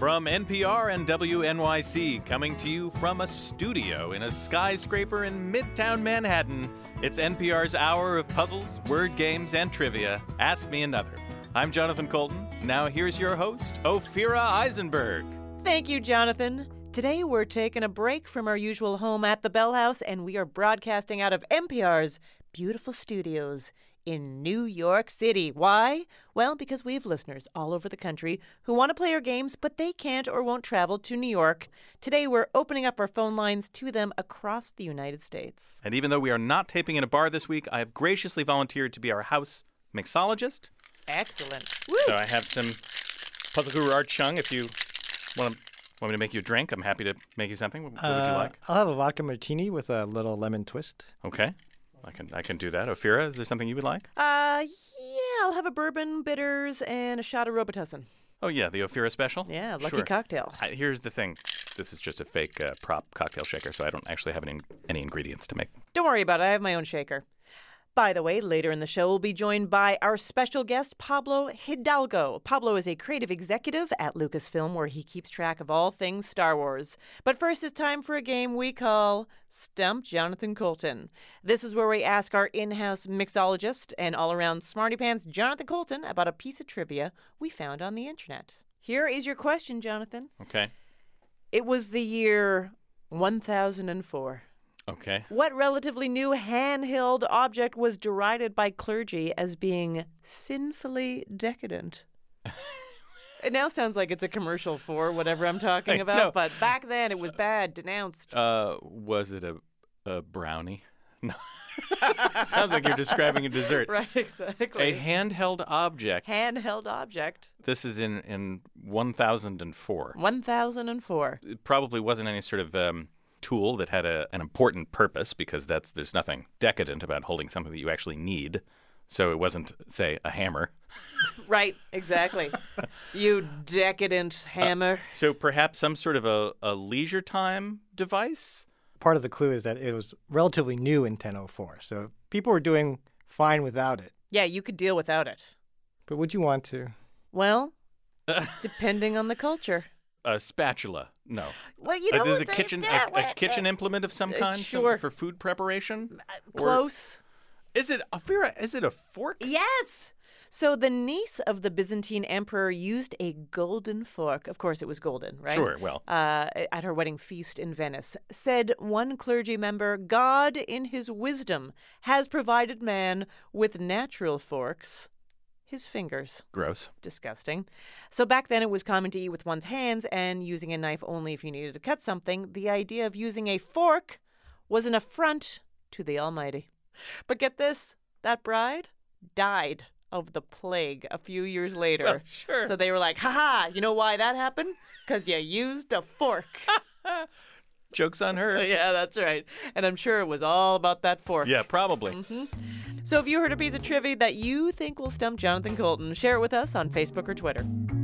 From NPR and WNYC, coming to you from a studio in a skyscraper in Midtown Manhattan, it's NPR's hour of puzzles, word games, and trivia. Ask Me Another. I'm Jonathan Coulton. Now here's your host, Ophira Eisenberg. Thank you, Jonathan. Today we're taking a break from our usual home at the Bell House, and we are broadcasting out of NPR's beautiful studios in New York City. Why? Well, because we have listeners all over the country who want to play our games, but they can't or won't travel to New York. Today, we're opening up our phone lines to them across the United States. And even though we are not taping in a bar this week, I have graciously volunteered to be our house mixologist. Excellent. Woo! So I have some Puzzle Guru Art Chung. If you want me to make you a drink, I'm happy to make you something. What would you like? I'll have a vodka martini with a little lemon twist. Okay. I can do that. Ophira, is there something you would like? Yeah, I'll have a bourbon, bitters, and a shot of Robitussin. Oh, yeah, the Ophira special? Yeah, lucky Sure. cocktail. Here's the thing. This is just a fake prop cocktail shaker, so I don't actually have any ingredients to make. Don't worry about it. I have my own shaker. By the way, later in the show, we'll be joined by our special guest, Pablo Hidalgo. Pablo is a creative executive at Lucasfilm, where he keeps track of all things Star Wars. But first, it's time for a game we call Stump Jonathan Coulton. This is where we ask our in-house mixologist and all-around smarty-pants Jonathan Coulton about a piece of trivia we found on the internet. Here is your question, Jonathan. Okay. It was the year 1004. Okay. What relatively new handheld object was derided by clergy as being sinfully decadent? It now sounds like it's a commercial for whatever I'm talking about, no. But back then it was bad, denounced. Was it a brownie? No. Sounds like you're describing a dessert. Right, exactly. A handheld object. Handheld object. This is in 1004. 1004. It probably wasn't any sort of tool that had an important purpose, because there's nothing decadent about holding something that you actually need. So it wasn't, say, a hammer. Right, exactly. You decadent hammer. So perhaps some sort of a leisure time device? Part of the clue is that it was relatively new in 1004, so people were doing fine without it. Yeah, you could deal without it. But would you want to? Well, depending on the culture. A spatula? No. Well, you know, Is a kitchen implement of some kind? Sure. For food preparation? Close. Is it a fork? Yes. So the niece of the Byzantine emperor used a golden fork. Of course, it was golden, right? Sure, well. At her wedding feast in Venice. Said one clergy member, God, in his wisdom, has provided man with natural forks. His fingers. Gross. Disgusting. So back then it was common to eat with one's hands and using a knife only if you needed to cut something. The idea of using a fork was an affront to the Almighty. But get this, that bride died of the plague a few years later. Well, sure. So they were like, ha-ha, you know why that happened? Because you used a fork. Joke's on her. Yeah, that's right. And I'm sure it was all about that fork. Yeah, probably. Mm-hmm. So if you heard a piece of trivia that you think will stump Jonathan Coulton, share it with us on Facebook or Twitter.